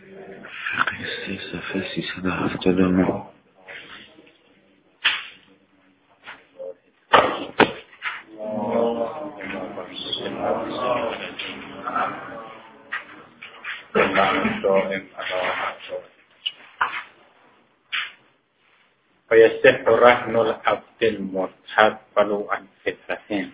فقه صفحه 379. و یصح رهن العبد المرتد ولو عن فطرته.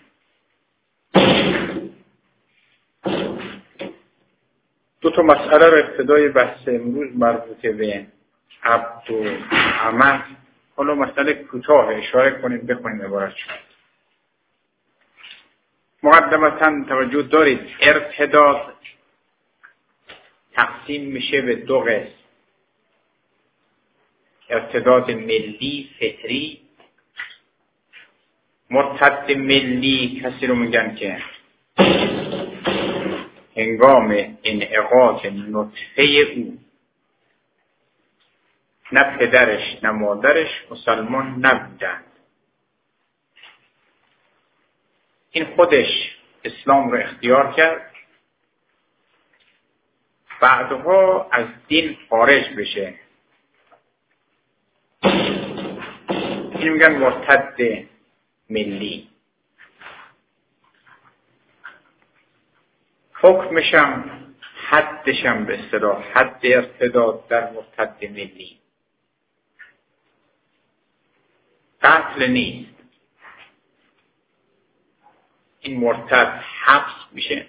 دو تا مسئله را ابتدای بحث امروز مربوط به عبد و عمل. حالا مسئله کوتاه اشاره کنید بخونید عبارت شد. مقدمتا توجه دارید ارتداد تقسیم میشه به دو قسم: ارتداد ملی فطری. مرتد ملی کسی رو میگن که هنگام انعقاد نطفه او نه پدرش نه مادرش مسلمان نبودند. این خودش اسلام رو اختیار کرد، بعدها از دین خارج بشه. این میگن مرتد ملی. حکمشم حدشم به اصطلاح حد ارتداد در مرتد ملی قتل نیست. این مرتد حبس میشه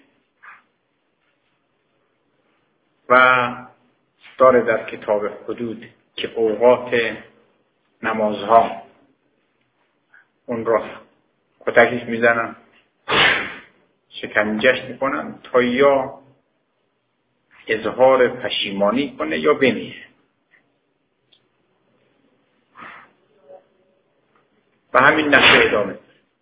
و داره در کتاب حدود که اوقات نمازها اون را کتکش میزنن، شکنجهش میکنن تا یا اظهار پشیمانی کنه یا بمیره. و همین نحوه ادامه.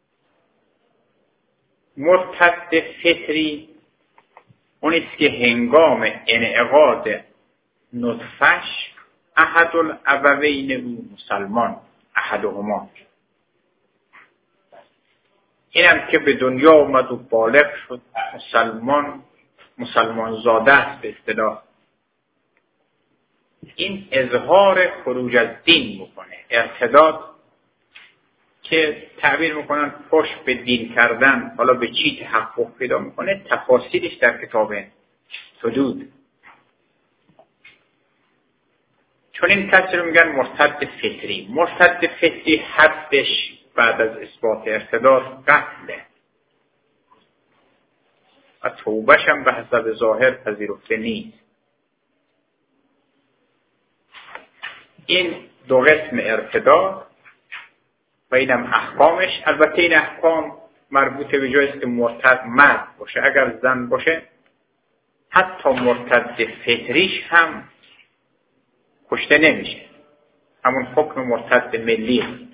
مرتد فطری اونیست که هنگام انعقاد نطفش احد الابوین او مسلمان، احدهما، اینم که به دنیا اومد و بالغ شد مسلمان زاده است به اصطلاح، این اظهار خروج از دین میکنه. ارتداد که تعبیر میکنن پشت به دین کردن، حالا به چی تحقق پیدا میکنه تفاصیلش در کتاب حدود. چون این کسی رو میگن مرتد فطری. مرتد فطری حدش بعد از اثبات ارتداد قتله و توبهش هم به حسب ظاهر پذیرفته نیست. این دو قسم ارتداد و اینم احکامش. البته این احکام مربوط به جایی است که مرتد مرد باشه. اگر زن باشه حتی مرتد فطریش هم کشته نمیشه، همون حکم مرتد ملی.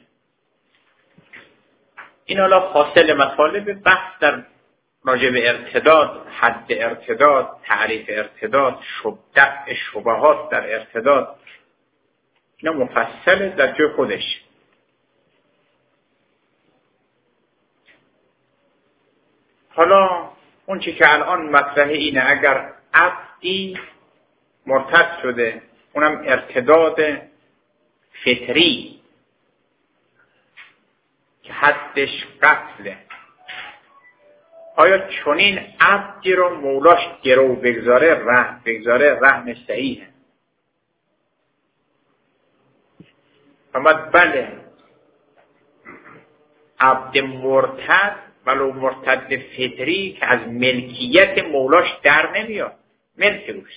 این حالا حاصل مطالب بحث در راجع به ارتداد، حد ارتداد، تعریف ارتداد، دفع شبهات در ارتداد، اینا مفصل در جای خودش. حالا اون چی که الان مطرحه اینه اگر عبدی مرتد شده، اونم ارتداد فطری که حدش قتله، آیا چنین عبدی رو مولاش گرو بگذاره رهن صحیحه؟ فرمود بله، عبد مرتد ولو مرتد فطری که از ملکیت مولاش در نمیاد، ملک روش.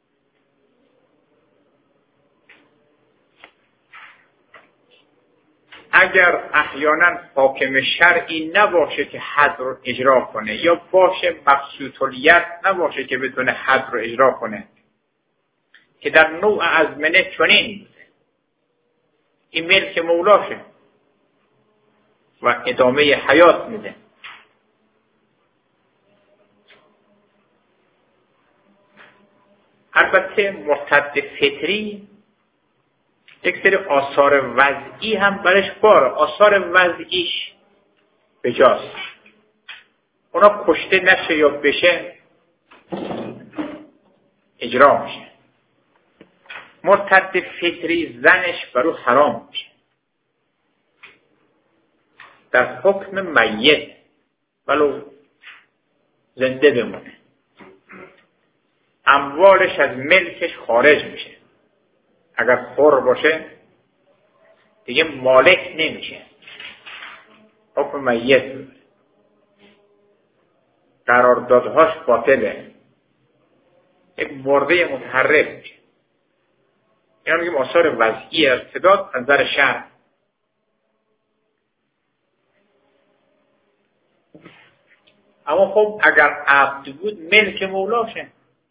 اگر احیانا حاکم شرعی نباشه که حد رو اجرا کنه، یا باشه مبسوط الید نباشه که بتونه حد رو اجرا کنه، که در نوع ازمنه چنین این ملک مولاشه و ادامه حیات میده. البته مرتد فطری یک سری آثار وضعی هم برش باره، آثار وضعیش بجاست، اونا کشته نشه یا بشه اجرا میشه. مرتد فطری زنش برو حرام میشه در حکم میت ولو زنده بمونه. اموالش از ملکش خارج میشه. اگر حر باشه دیگه مالک نمیشه، حکم میت بود. قراردادهاش باطله، یک مرده متحرک میشه. اینا میگیم آثار وضعی ارتداد از نظر شرع. اما خب اگر عبد بود ملک مولاشه،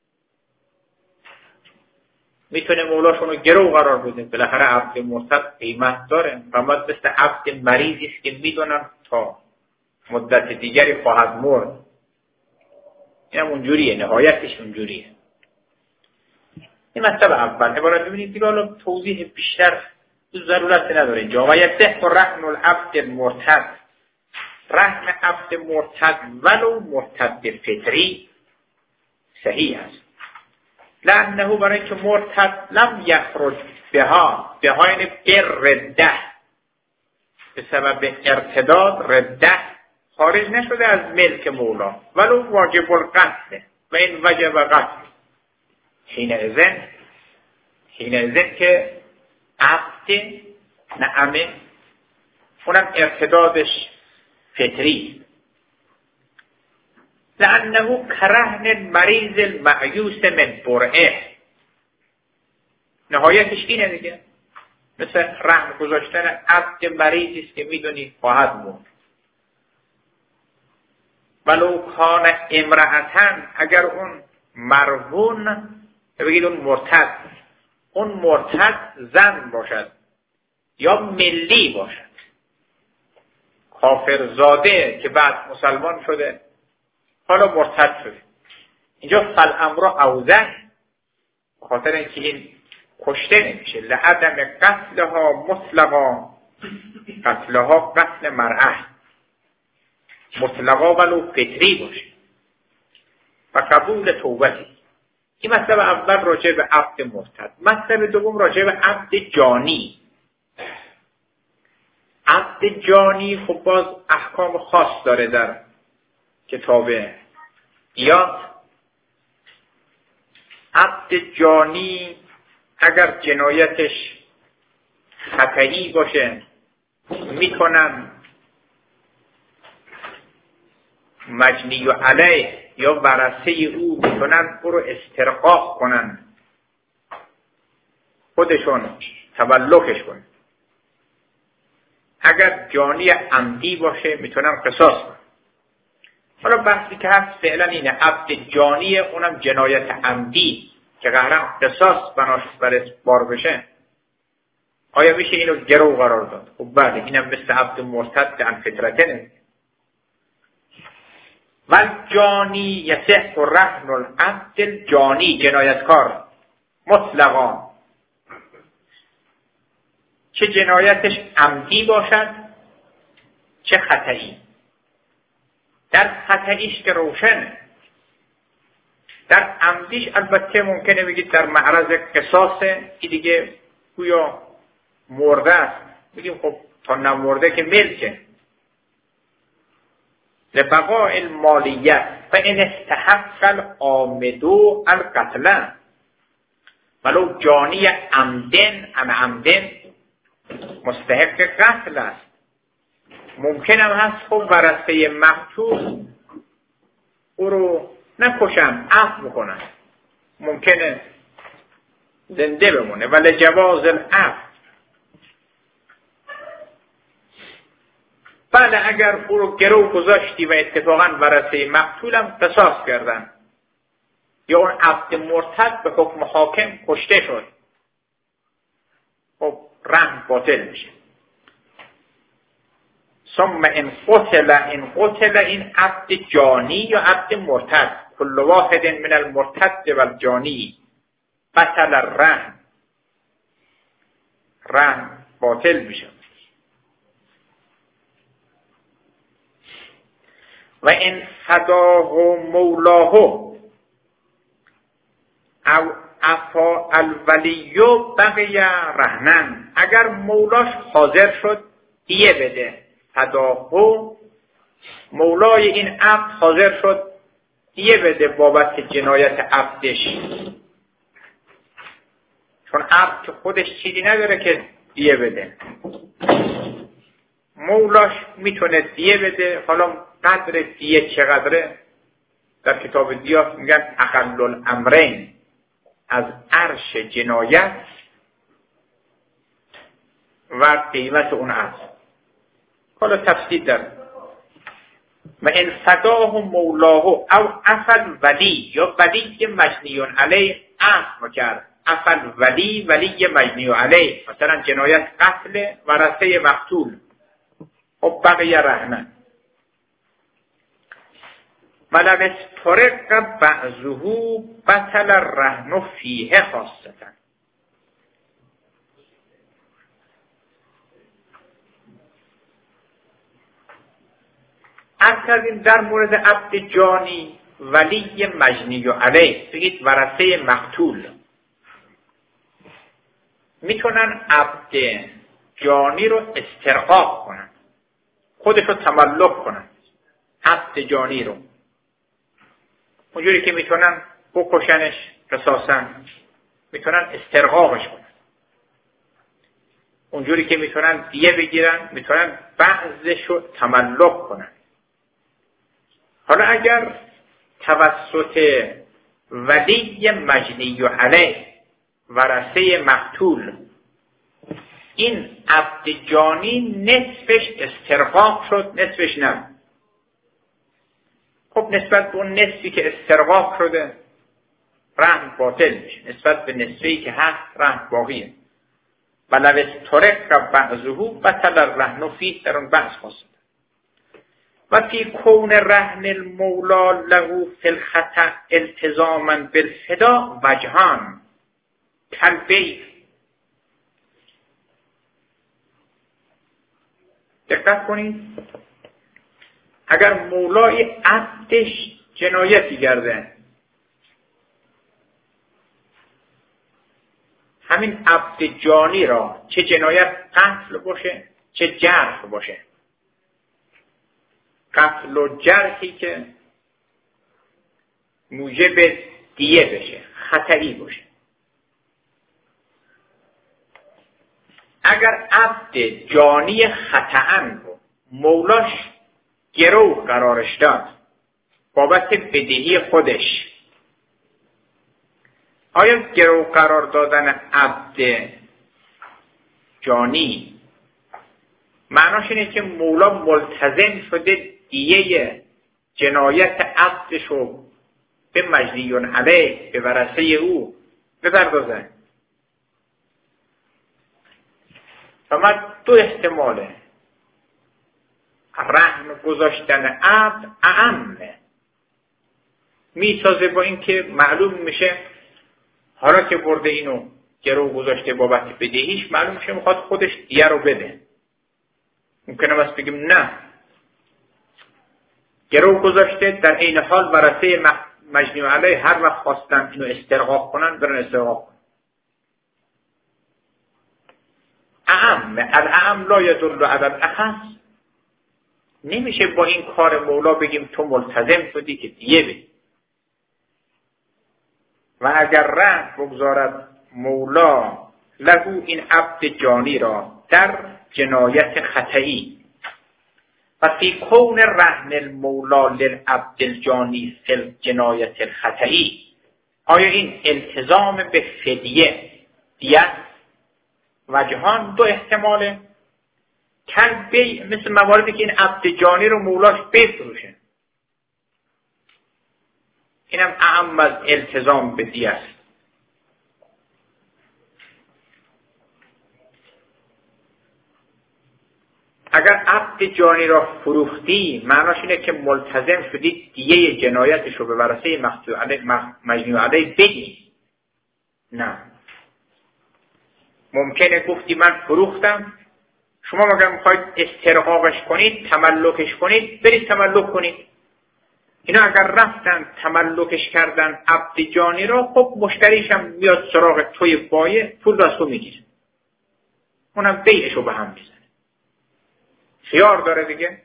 میتونه مولاشونو گرو قرار بده. بالاخره عبد مرتد قیمت داره و مثل عبد مریضی است که میدونن تا مدت دیگری خواهد مرد. این هم اونجوریه، نهایتش اونجوریه. این مطلب اول. عبارت ببینید دیگه حالا توضیح بیشتر ضرورت نداره اینجا. و یصح رهن العبد المرتد، رهن عبد مرتد ولو مرتد فطری صحیح است. لعنه برای اینکه مرتد لم یخرج بها یعنی برده، به سبب ارتداد رده خارج نشده از ملک مولا، ولو واجب القتل و این وجب قتل. حینئذ که عبد نعمه اونم ارتدادش فطری. لأنه کرهن مریض المعیوس من برعه، نهایتش اینه دیگه. مثل رحم گذاشتن عبد مریضی است که میدونی خواهد مرد. ولو کان امرأتن، اگر اون مرهون بگید اون مرتد زن باشد یا ملی باشد، کافرزاده که بعد مسلمان شده حالا مرتد شده، اینجا فالامر اوضح، خاطر اینکه این کشته نمیشه. لعدم قتلها مطلقا، قتلها قتل مرأه مطلقا ولو فطری باشه و قبول توبتی. این مطلب اول راجع به عبد مرتد. مطلب دوم راجع به عبد جانی. عبد جانی خب باز احکام خاص داره در کتاب ایات. عبد جانی اگر جنایتش خطئی باشه میتونن مجنی و علیه یا ورثه او میتونن او رو استرقاق کنن، خودشون تملکش کنن. اگر جانی عمدی باشه میتونن قصاص کنن. حالا بحثی که هست فعلا اینه، عبد جانی اونم جنایت عمدی که قهرم قصاص بناش برش بار بشه، آیا میشه اینو گرو قرار داد؟ خب بله، اینم مثل عبد مرتد عن فطرته نمیده. و جانی یصح رهن العبد الجانی، جنایتکار مطلقا، چه جنایتش عمدی باشد چه خطئی. در خطئیش که روشنه، در عمدیش البته ممکنه بگید در معرض قصاصه، این دیگه گویا مرده است، بگیم خب تا نمرده که ملکه. لبقاء المالیت فإن استحق العامدو القتل ولو جانی عمدن مستحق قتل است. ممکن هم هست خب ورثه مقتول او رو نکشن، عفو بکنن، ممکنه زنده بمونه. ولی جواز العفو، بله اگر او رو گرو گذاشتی و اتفاقا ورثه مقتولم قصاص کردن یا اون عبد مرتد به حکم حاکم کشته شد، خب رهن باطل میشه. ثم ان قتل این عبد جانی یا عبد مرتد، کل واحد من المرتد و الجانی بطل الرهن، رهن باطل میشه. و ان فداه مولاه او افا الولیو بقی رهنن، اگر مولاش حاضر شد دیه بده. فداهو، مولای این عبد حاضر شد دیه بده بابت جنایت عبدش، چون عبد که خودش چیزی نداره که دیه بده، مولاش میتونه دیه بده. حالا قدر دیه چقدره؟ در کتاب دیات میگن اقل الامرین، از عرش جنایت و قیمت اون عبد. حالا تفصیل داره. و ان فداه مولاه او افل ولی، یا ولی مجنی علیه عفو کرد. افل ولی مجنی علیه، مثلا جنایت قتل ورثه مقتول، خب بقیه رهنن. ولو استرق بعضه بطل الرهن فیه خاصتا. از کردیم در مورد عبد جانی ولی مجنی علیه، بگید ورثه مقتول، میتونن عبد جانی رو استرقاق کنن، خودش رو تملک کنن. عبد جانی رو اونجوری که میتونن بکشنش قصاصاً، میتونن استرقاقش کنن. اونجوری که میتونن دیه بگیرن، میتونن بعضش رو تملک کنن. حالا اگر توسط ولی مجنی علیه ورثه مقتول این عبد جانی نصفش استرقاق شد نصفش نه، خب نسبت به اون نصفی که استرقاق شده رهن باطل میشه، نسبت به نصفی که هست رهن باقیه. ولو استرق بعضه بطل الرهن فیه، در اون بحث خاصه. و فی کون رهن المولا له فی الخطأ التزاما بالفدا وجهان کالبیع. دقت کنید، اگر مولای عبدش جنایتی کرده، همین عبد جانی را چه جنایت قتل باشه چه جرح باشه، قتل و جرحی که موجب دیه بشه، خطایی باشه، اگر عبد جانی خطأً رو مولاش گروه قرارش داد بابت بدهی خودش، آیا گروه قرار دادن عبد جانی معناش اینه که مولا ملتزم شده دیه جنایت عبدش رو به مجنی علیه، به ورثه او بپردازه؟ فقط دو احتماله. رهن گذاشتن عبد اعمه، میسازه با این که معلوم میشه حالا که برده اینو گرو گذاشته بابت بدهیش، معلوم میشه میخواد خودش دیه رو بده. ممکنه بس بگیم نه، گرو گذاشته، در این حال ورثه مجنی علیه هر وقت خواستن اینو استرقاق کنن برن استرقاق کنن. اعم الاعم لا یدل علی الاخص، نمیشه با این کار مولا بگیم تو ملتزم شدی که دیه بدی. و اگر رهن بگذارد مولا لهو این عبد جانی را در جنایت خطئی، و فی کون رهن المولا للعبد الجانی فی جنایت الخطئی، آیا این التزام به فدیه دیت وجهان دو احتماله. کل بی، مثل مواردی که این عبد جانی رو مولاش بفروشه، اینم اعم از التزام به دیه است. اگر عبد جانی را فروختی معناش اینه که ملتزم شدی دیه جنایتش رو به ورثه مجنی علیه بدی. نه، ممکنه گفتی من فروختم، شما مگر میخواید استرقاقش کنید، تملکش کنید، برید تملک کنید. اینا اگر رفتن تملکش کردن عبد جانی را، خب مشتریش هم میاد سراغ توی بایه، پول را تو میگیره، اونم بیعشو به هم میزنه. خیار داره دیگه،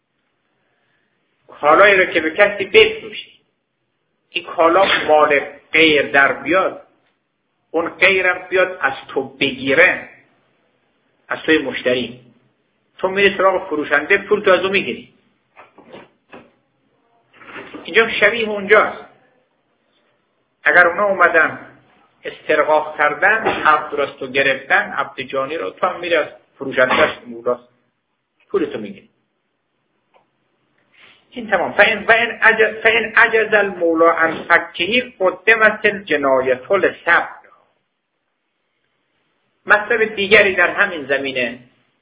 کالایی رو که به کسی بفروشی، این کالا مال غیر در بیاد، اون غیرم بیاد از تو بگیره، از توی مشتری، تو میری سراغ فروشنده، پول تو از اون میگیری. اینجا شبیه اونجاست. اگر اونا اومدن استرقاق کردن، عبد رو از تو گرفتن، عبد جانی رو، تو هم میری از فروشندهش مولاست پول تو میگیری. این تمام. فإن عجز المولا عن فکه قدمت الجنایة للصبر. مطلب دیگری در همین زمینه،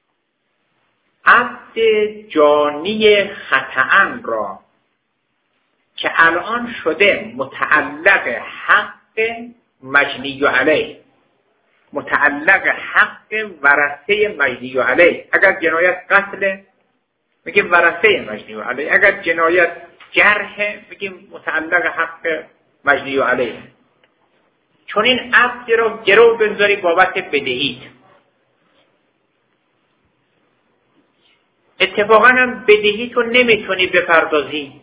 عبد جانی خطأ را که الان شده متعلق حق مجنی علیه، متعلق حق ورثه مجنی علیه. اگر جنایت قتل میگیم ورثه مجنی علیه، اگر جنایت جرح میگیم متعلق حق مجنی علیه. چون این عبد رو گرو بگذاری بابت بدهیت. اتفاقا هم بدهیت رو نمیتونی بپردازی.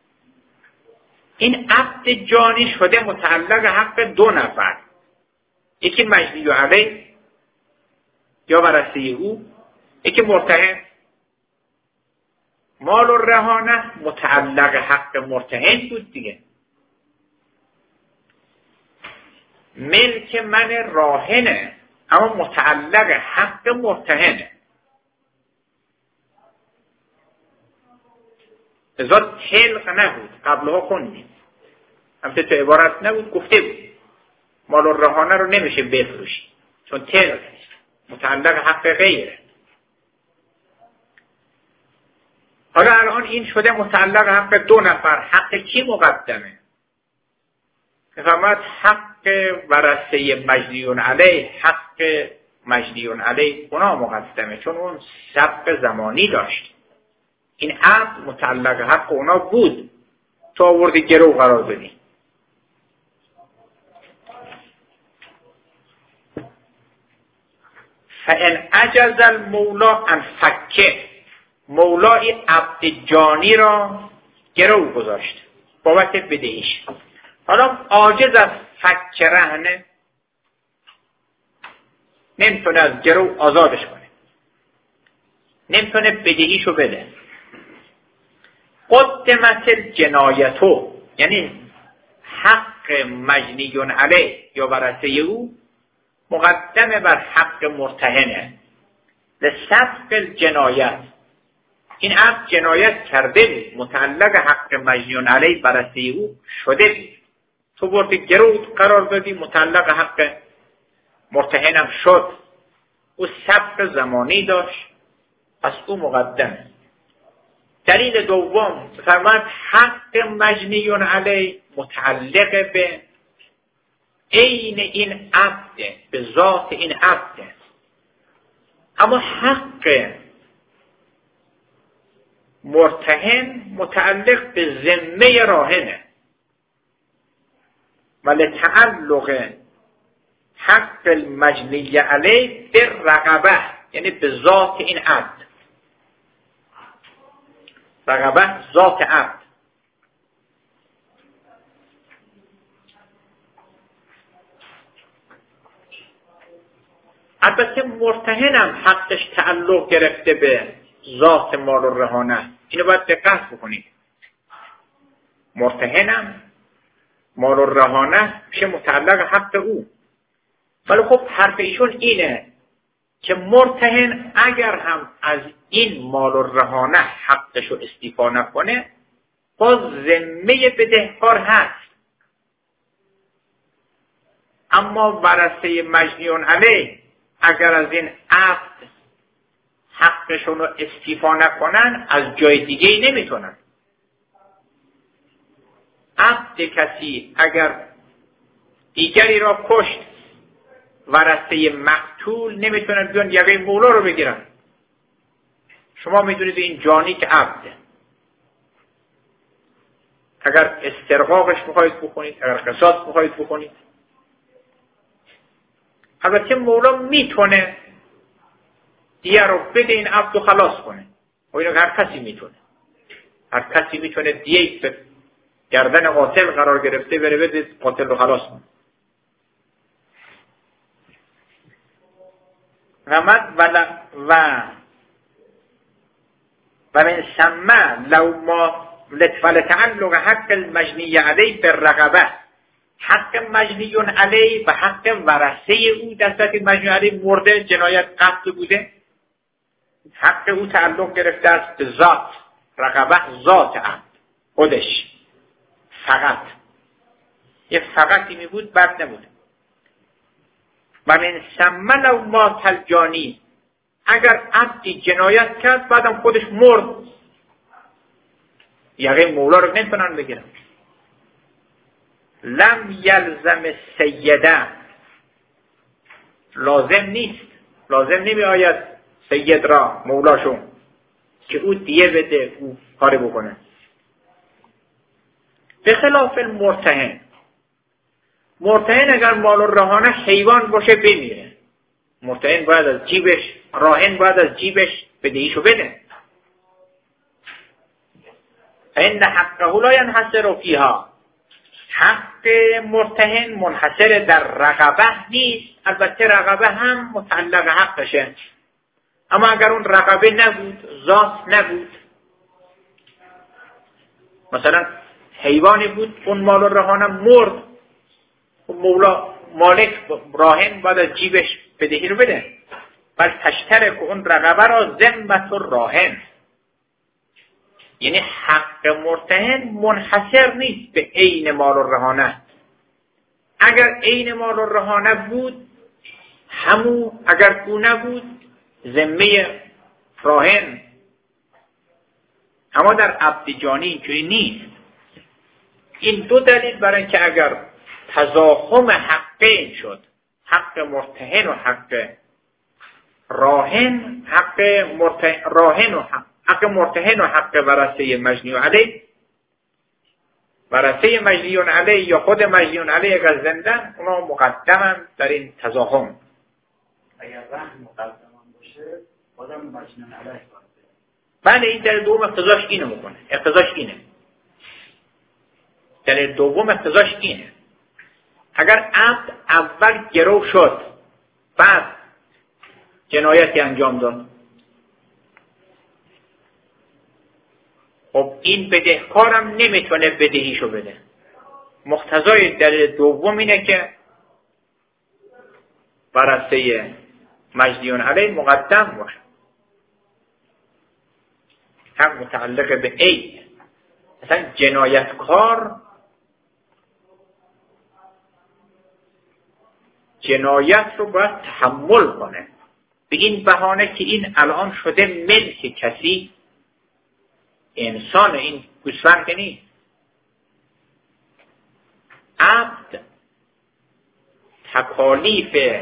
این عبد جانی شده متعلق حق دو نفر، یکی مجنی علیه یا ورثه او، یکی مرتهن. مال و رهانه متعلق حق مرتهن بود دیگه. ملک من راهنه اما متعلق حق مرتهنه. ازاد تلق نبود، قبلها خوندیم، همچه تو عبارت نبود، گفته بود مال و رهانه رو نمیشه بفروشی چون تلق متعلق حق غیره. حالا الان این شده متعلق حق دو نفر. حق کی مقدمه؟ فرمود حق ورثه مجنی علیه، حق مجنی علیه اونا مقدمه، چون اون سبق زمانی داشت. این عقد متعلق حق اونا بود، تو آوردی گرو قرار بدی. فإن عجز المولا عن فکه، مولای عبد جانی را گرو گذاشت بابت بدهیش. حالا عاجز از فک رهنه، نمیتونه از گرو آزادش کنه، نمیتونه بدهیشو بده. قدمت الجنایتو، یعنی حق مجنی علیه یا ورثه او مقدمه بر حق مرتهنه. لسبق الجنایت، این عبد جنایت کرده بود، متعلق حق مجنی علیه ورثه او شده بود، تو بردی گرو قرار دادی، متعلق حق مرتهنم شد، او سبق زمانی داشت، پس او مقدمه. دلیل دوم فرمود حق مجنی علیه متعلق به عین این عبد، به ذات این عبد، اما حق مرتهن متعلق به ذمه راهنه. ولتعلق حق المجنی علیه به رقبه، یعنی به ذات این عبد. رقبه ذات عبد. البته مرتهنم حقش تعلق گرفته به ذات مال و رهانه، اینو باید دقت بکنید. مرتهنم مال و رهانه میشه متعلق حق او، ولی خب حرف ایشون اینه که مرتهن اگر هم از این مال و رهانه حقش رو استیفا نکنه، باز ذمه بدهکار هست. اما ورثه مجنی علیه اگر از این عقد حقشون رو استیفا نکنن، از جای دیگه ای نمیتونن. عبد کسی اگر دیگری را کشت، ورثه مقتول نمیتونن بیان یقه مولا رو بگیرن. شما میدونید این جانی که عبده، اگر استرقاقش میخواید بکنید، اگر قصاص میخواید بکنید. البته مولا میتونه دیه رو بده این عبد رو خلاص کنه. و اینو هر کسی میتونه. هر کسی میتونه دیه به گردن قاتل قرار گرفته بره بده قاتل رو خلاص کنه. و من ثم لو ما لتعلق حق المجنی علیه بالرقبه، حق مجنی علیه و حق ورثه او در صورت مجنی علیه مرده جنایت قتل بوده، حق او تعلق گرفته است به ذات رقبه، ذات عبد خودش فقط، یه فقطی می بود بد نبوده. و من ثم لو مات الجانی، اگر عبدی جنایت کرد بعدم خودش مرد، یقه مولا رو نمیتونن بگیرن. لم یلزم سیده، لازم نیست، لازم نمی آید سید را مولاشون که او دیه بده، او کاری بکنه. به خلاف المرتهن، مرتهن اگر مال الرهانه حیوان باشه بمیره، مرتهن باید از جیبش، راهن باید از جیبش بدهیشو بده. این حقه لا ینحصر فیها، حق مرتهن منحصر در رقبه نیست. البته رقبه هم متعلق حقشه، اما اگر اون رقبه نبود، ذات نبود، مثلا حیوانی بود اون مال الرهانه مرد، مولا مالک راهن باید از جیبش بدهی رو بده. بل تشترک اون رقبه را ذمت الراهن، یعنی حق مرتهن منحصر نیست به عین مال الرهانه. اگر عین مال الرهانه بود همو، اگر او نبود ذمه راهن. اما در عبد جانی اینجوری نیست. این دو دلیل برای اینکه اگر تضاخم حقین شد، حق مرتهن و حق راهن، حق مرتهن و حق ورثه مجنی علیه، ورثه مجنی علیه یا خود مجنی علیه اگر زندن، اونا مقدمن در این تضاخم. اگر رهن مقدمان باشه بازم مجنی علیه. بله، این دلیل دوم اقتضاش اینو میکنه، اقتضاش اینه. دلیل دوم اقتضاش اینه. اگر عبد اول گرو شد بعد جنایتی انجام داد، خب این بدهکارم نمیتونه بدهیشو بده. مقتضای دلیل دوم اینه که ورثه مجنیون علیه مقدم باشه. هم متعلق به ای، مثلا جنایتکار جنایت رو باید تحمل کنه به این بهانه که این الان شده ملک کسی، انسان، این گوسفند نیست. عبد تکالیف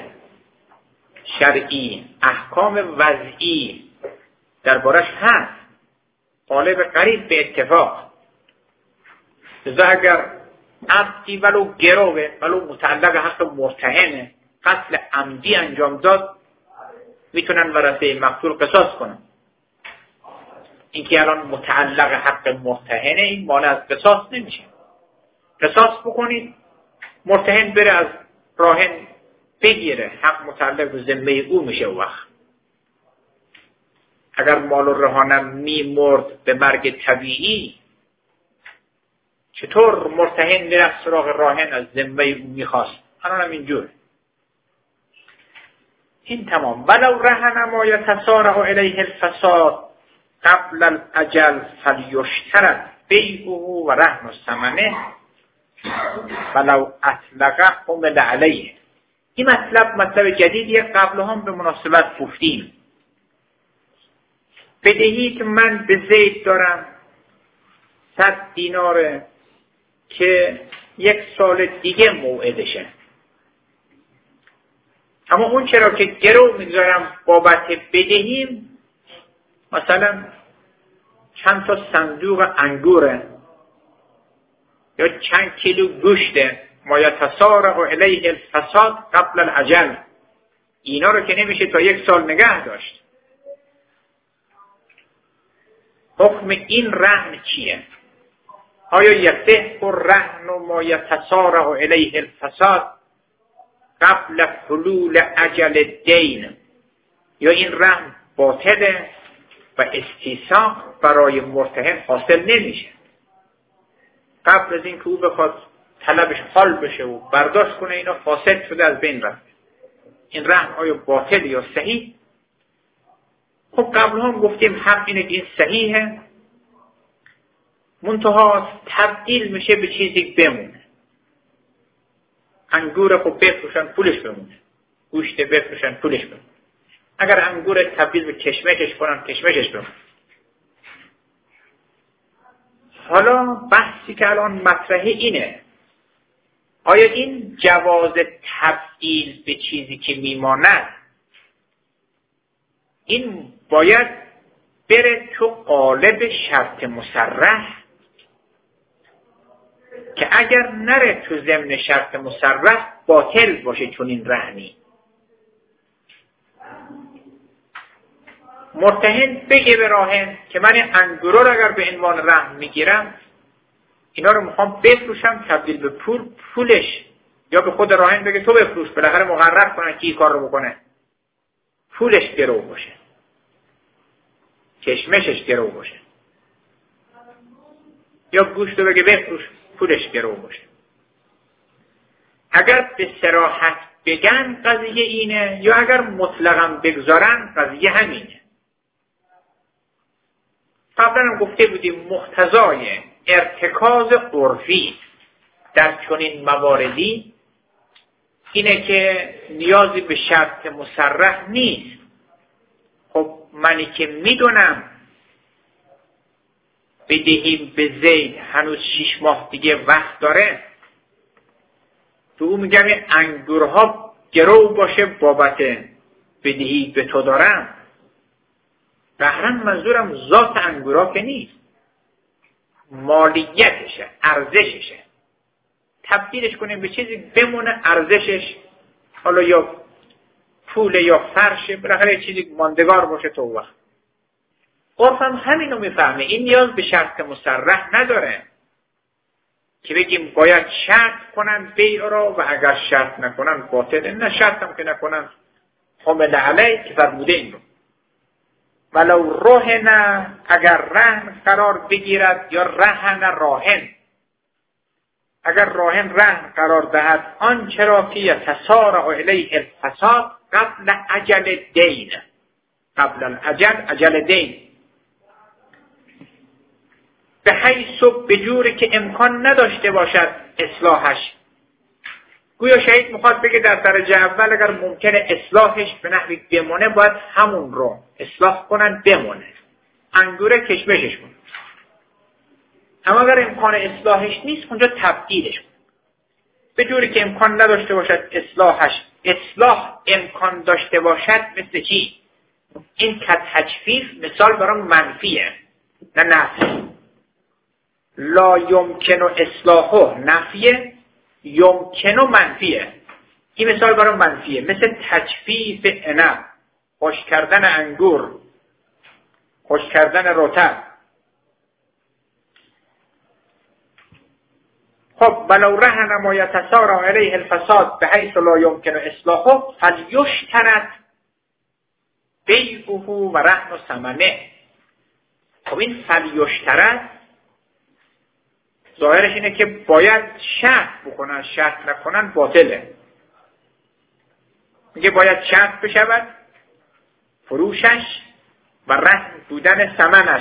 شرعی، احکام وضعی دربارش هست، غالب قریب به اتفاق. لذا اگر عبدی ولو گروه، ولو متعلق حق مرتهنه، قتل عمدی انجام داد، میتونن ورثه مقتول قصاص کنن. اینکه الان متعلق حق مرتهنه، این مانع از قصاص نمیشه. قصاص بکنید، مرتهن بره از راهن بگیره، حق متعلق به ذمه او میشه. وقت اگر مال الرهانه میمرد به مرگ طبیعی، چطور مرتهن میرفت سراغ راهن از ذمه او میخواست؟ الان هم اینجور. این تمام. ولو رهن ما یتسارع الیه الفساد قبل الاجل فلیشترط بیعه و رهن ثمنه ولو اطلقه حمل علیه. این مطلب جدیدیه، قبل هم به مناسبت گفتیم. بدهی که من به زید دارم 100 دیناره که 1 سال دیگه موعدشه، اما اون چرا که گرو میگذارم بابت بدهیم، مثلا چند تا صندوق انگوره یا چند کیلو گوشت ما یتصارع الیه الفساد قبل الاجل، اینا رو که نمیشه تا 1 سال نگه داشت. حکم این رهن چیه؟ آیا یصح الرهن ما یتصارع الیه الفساد قبل حلول اجل الدین، یا این رهن باطله و استیثاق برای مرتهن حاصل نمیشه؟ قبل از اینکه او بخواد طلبش حال بشه و برداشت کنه اینا فاسد شده، از بین رفته. این رهن آیا باطل یا صحیح؟ خب قبل هم گفتیم حق اینه که این صحیحه، منتها تبدیل میشه به چیزی بمونه. انگور خب بفروشن پولش بمونه، گوشت بفروشن پولش بمونه. اگر انگور تبدیل به کشمشش کنن کشمشش بمونه. حالا بحثی که الان مطرحه اینه، آیا این جواز تبدیل به چیزی که میماند این باید بره تو قالب شرط مصرح، که اگر نره تو ضمن شرط مصرح باطل باشه چون این رهنی؟ مرتهن بگه به راهن که من انگورا رو اگر به عنوان رهن میگیرم، اینا رو میخوام بفروشم تبدیل به پولش، یا به خود راهن بگه تو بفروش، بالاخره مقرر کنن کی کار رو بکنه، پولش گرو باشه، کشمشش گرو باشه، یا گوشت رو بگه بفروش پولش گرو باشه. اگر به صراحت بگن قضیه اینه، یا اگر مطلقاً بگذارن قضیه همینه. قبلا هم گفته بودیم مقتضای ارتکاز عرفی در چنین مواردی اینه که نیازی به شرط مصرح نیست. خب منی که میدونم بدهیم به زید هنوز 6 ماه دیگه وقت داره، تو او میگم این انگورها گرو باشه بابت بدهی به تو دارم، قهرن منظورم ذات انگورها که نیست، مالیتشه، ارزششه. تبدیلش کنیم به چیزی بمونه ارزشش، حالا یا پول یا فرشه، بالاخره چیزی ماندگار باشه تو وقت. عرف هم همینو میفهمه، این نیاز به شرط مصرح نداره که بگیم باید شرط کنن بیع را و اگر شرط نکنن باطله. نه شرط هم که نکنن حمل علیه که فرموده این رو ولو رهن، اگر رهن قرار بگیرد، یا رهن راهن، اگر راهن رهن قرار دهد آنچه را که یتصارع الیه الفساد قبل اجل دین، قبل اجل دین، به حیث به جوری که امکان نداشته باشد اصلاحش. گویا شهید میخواد بگه در درجه اول اگر ممکنه اصلاحش به نحوی بمونه باید همون رو اصلاح کنن بمونه، انگوره کشمشش کنن. اما اگر امکان اصلاحش نیست اونجا تبدیلش کنن به جوری که امکان نداشته باشد اصلاحش. اصلاح امکان داشته باشد مثل چی؟ این که تجفیف مثال برای منفیه نه نفی. لا یمکن اصلاحه نفیه، یمکن منفیه. این مثال برای منفیه، مثل تجفیف عنب، خشک کردن انگور، خشک کردن رطب. خب ولو رهن ما یتصارع علیه الفساد بحیث لا یمکن اصلاحه فلیشترط بیعه و رهن ثمنه. خب این فلیشترط ظاهرش اینه که باید شرط بکنن، شرط نکنن باطله. میگه باید شرط بشود فروشش و رهن بودن ثمنش.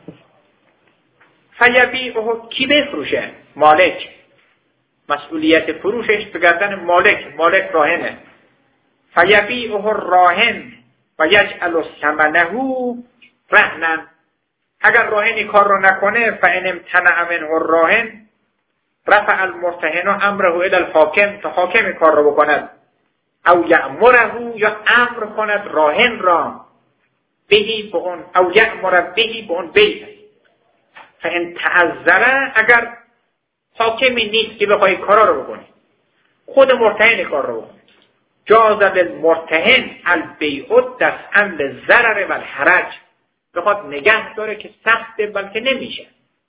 فیبیعه، کی بفروشه؟ مالک. مسئولیت فروشش به گردن مالک راهنه. فیبیعه راهن و یجعل ثمنه رهنا. اگر راهنی کار رو نکنه فان امتنع منه الراهن رفع المرتهن امره الی الحاکم، تا حاکم کار رو بکند. او یأمره، یا امر کند راهن را بهی به اون، او یأمر بهی به اون بیع. فان تعذر، اگر حاکمی نیست که بخوای کارا رو بکنی، خود مرتهن کار رو بکنه. جاز للمرتهن البیع دفعا للضرر و الحرج، بخواد نگه داره که سخته بلکه نمیشه،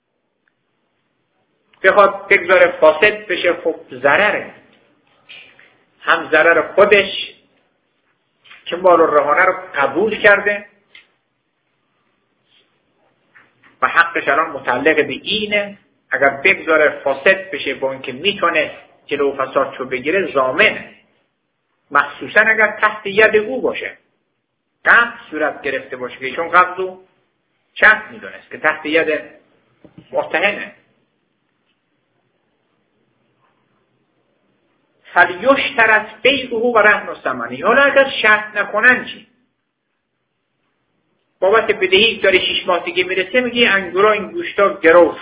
بخواد بگذاره فاسد بشه، خب ضرره، هم ضرر خودش که مال الرهانه رو قبول کرده و حقش الان متعلق به اینه، اگر بگذاره فاسد بشه با اینکه میتونه جلو فساد چو بگیره ضامنه، مخصوصا اگر تحت ید او باشه، قبض صورت گرفته باشه که ایشون قبض و چند میدونست که تحت ید مرتهنه. فلیشترط بیعه و رهن و ثمنه. حالا اگر شرط نکنن چی؟ بابت بدهی داره 6 ماه دیگه میرسه، میگه انگورا این گوشتا گروس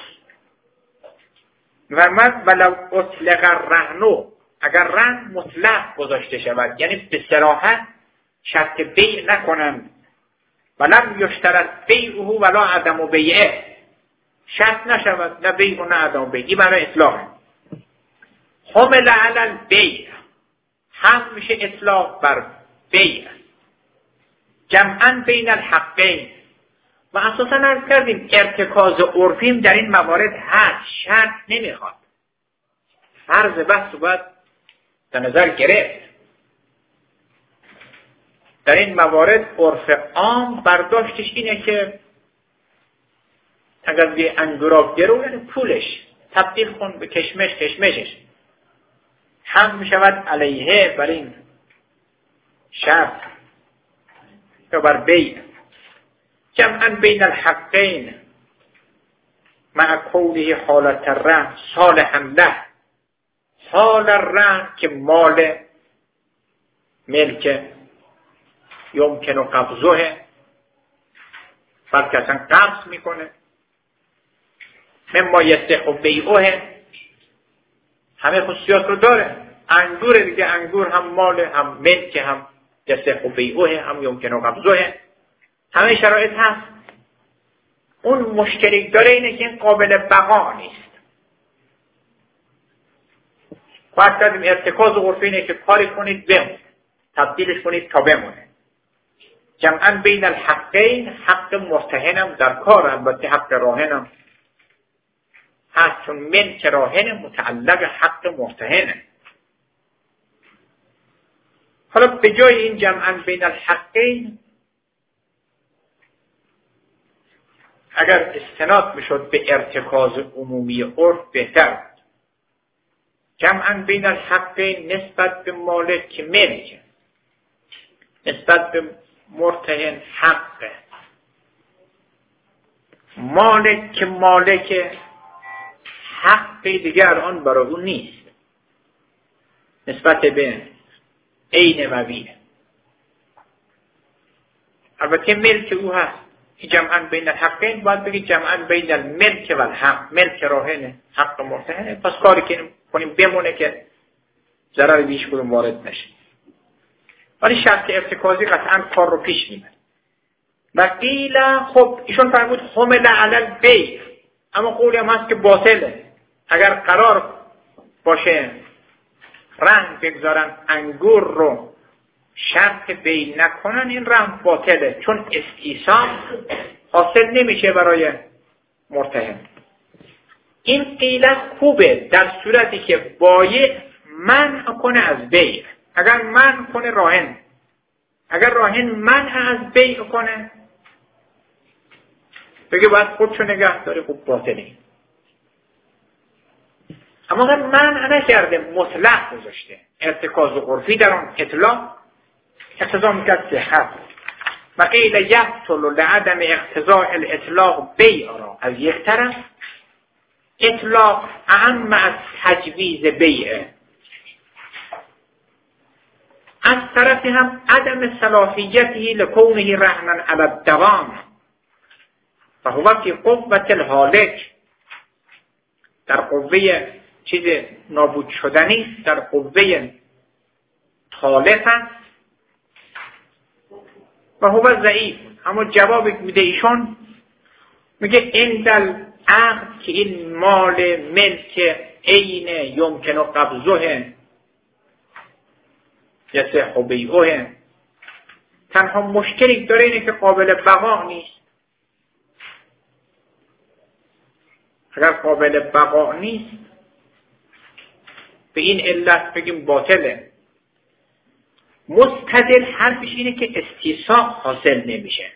فرمد ولو اطلق الرهن، اگر رهن مطلق گذاشته شود، یعنی به صراحت شرط بیع نکنند، ولم یشترط بیعه ولا عدم بیعه، شرط نشود نه بیع و نه عدم بیع، این معنی اطلاقه. حمل علی البیع، هم میشه اطلاق بر بیع، جمعا بین الحقین. و اساسا عرض کردیم ارتکاز عرفیم در این موارد هست، شرط نمیخواد، فرض بحث باید در نظر گرفت. در این موارد عرف عام برداشتش اینه که اگر یه انگورا گرو یعنی پولش تبدیل کن به کشمشش هم میشود علیه بر این شرط یا بر بیع، جمعا بین الحقین مع کونه حالت الرهن صالحا له، حال الرهن که مال ملک یمکن و قبضه، بلکه اصلا قبض میکنه، مما یصح بیعه، همه خصوصیات رو داره. انگور دیگه، انگور هم مال، هم ملک، هم یصح بیعه، هم یمکن و قبضه، همه شرایط هست. اون مشکلی داره اینه که این قابل بقا نیست. باید کردیم ارتکاز عرفی اینه که کاری کنید بمونه، تبدیلش کنید تا بمونه. جمعا بین الحقین، حق مرتهنم در کار، البته حق راهنم هست، چون ملک راهن متعلق حق مرتهنه. حالا به جای این جمعا بین الحقین اگر استناد میشد به ارتکاز عمومی عرف بهتر بود. جمعا بین الحقین نسبت به مالک ملک، نسبت به مرتهن حقه، مالک حقی دیگر آن برای اون نیست نسبت به عین مبیع. البته ملک او هست، جمعا بین الحقین باید بگید جمعا بین الملک و الحق، ملک راهنه، حق مرتهنه، پس کاری که کنیم بمونه که ضرر بیش کدوم وارد نشه. ولی شرط ارتکازی قطعا کار رو پیش میبره. و قیل، خب ایشون فرمود حمل علی البیع، اما قولی هم هست که باطله. اگر قرار باشه رهن بگذارن انگور رو شرط بیع نکنن، این رهن باطله، چون استیصال حاصل نمیشه برای مرتهن. این قیل خوبه در صورتی که بایع منع کنه از بیع. اگر منع کنه راهن، اگر راهن منع از بیع کنه بگه باید خودشو نگه داره، خوب باطله. اما اگر منع نکرده مطلق گذاشته، ارتکاز عرفی در آن اطلاق اقتضا میکرد صحت. و قیل یبطل لعدم اقتضاء الاطلاق بیع را از یک طرف، اطلاق اعم از تجویز بیعه، از طرف هم عدم صلاحیتی لکونه رهنا علی الدوام و هو فی قوة الهالک، در قوه چیز نابود شدنی، در قوه تالف است. و هو ضعیف. اما جواب میده ایشون، میگه این در عقد که این مال ملک عین یمکن قبضه یصح بیعه. تنها مشکلی داره اینه که قابل بقا نیست. اگر قابل بقا نیست به این علت بگیم باطله. مستدل حرفش اینه که استیثاق حاصل نمیشه.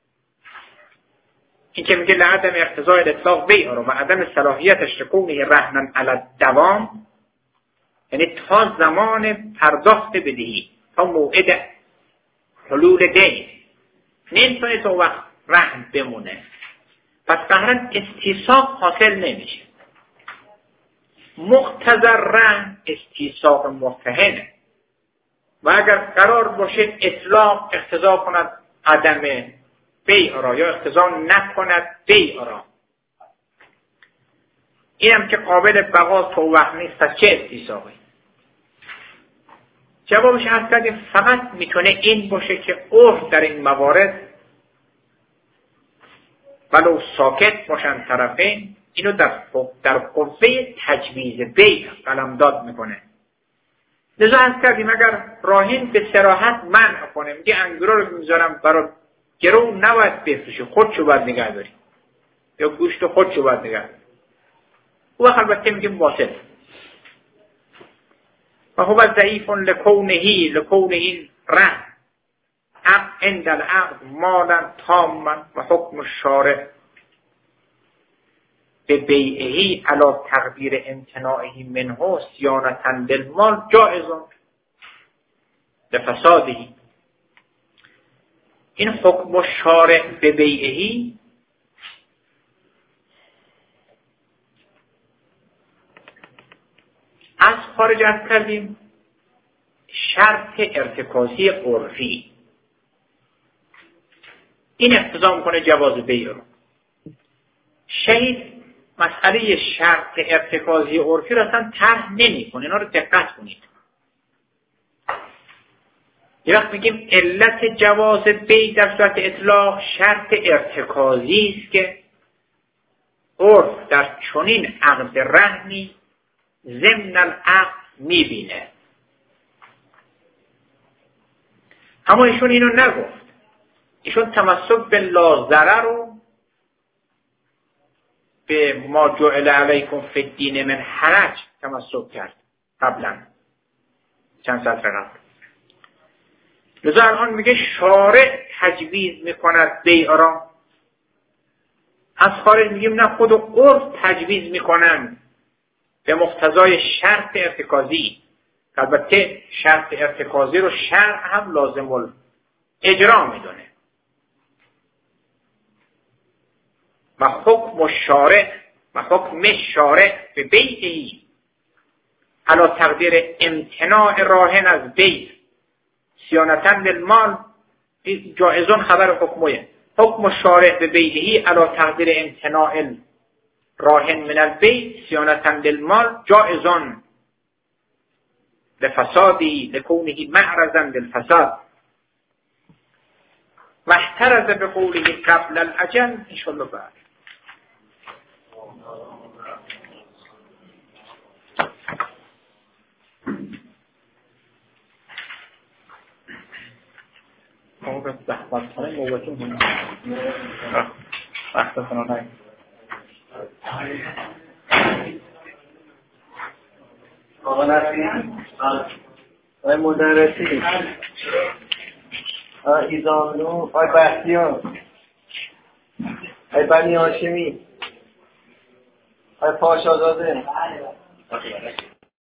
این که میگه لعدم اقتضای اطلاق بیع رو و عدم صلاحیتش لکونه رهنن علی الدوام، یعنی تا زمان پرداخت بدهی، تا موعد حلول دین نمیتونه تا وقت رهن بمونه. پس قهرن استیثاق حاصل نمیشه. مقتضی رهن استیثاق مرتهنه و اگر قرار باشه اطلاق اقتضا کند عدم بیع را یا اقتضا نکند بیع را، اینم که قابل بقا تا وقت نیست، پس چه استیثاقی؟ جوابش هست کردیم فقط میتونه این باشه که عرف در این موارد ولو ساکت باشن طرفین اینو در قوه تجویز بیع قلمداد میکنه. لذا هست کردیم اگر راهن به صراحت منع کنه، میگه انگورا رو میذارم برای گرو نباید بفروشی، خودشو باید نگه داری، یا گوشت خودشو باید نگه داری، او البته میگیم باطل. و هو ضعیف لکونهی این رهن عند العقد مالا تاما و حکم الشارع به بیعهی علی تقدیر امتناعه منه صیانة للمال جائز لفسادهی. این حکم الشارع به بیعهی از خارج از کردیم شرط ارتکازی عرفی. این اقتضا میکنه جواز بیع رو. شهید مسئله شرط ارتکازی عرفی رو اصلا طرح نمیکنه. اینا رو دقت کنید. یه وقت میگیم علت جواز بیع در صورت اطلاق شرط ارتکازی است که عرف در چنین عقد رهنی ضمن العقد میبینه. اما ایشون اینو نگفت. ایشون تمسک به لا ضرر رو به ما جعل علیکم فی الدین من حرج تمسک کرد قبلا چند سطر قبل. لذا الان میگه شارع تجویز میکند بیع را. از خارج میگیم نه، خود عرف تجویز میکنن به مقتضای شرط ارتکازی. البته شرط ارتکازی رو شرع هم لازم الاجرا میدونه. و حکم الشارع به بیعی علی تقدیر امتناع راهن از بیع صیانة للمال جائزون خبر حکمه. حکم الشارع به بیعی علی تقدیر امتناع راهن من البیع صیانة للمال جائزون لفسادی لکونه معرضا للفساد و احترز به قوله قبل الاجل. انشاءالله بعد موقت بحثت کنه موقتون هونه بحثتون هونه آقا نسیم آقای مدرسی آقای ایزانلو آقای بختیان آقای بنی هاشمی آقای پاشازاده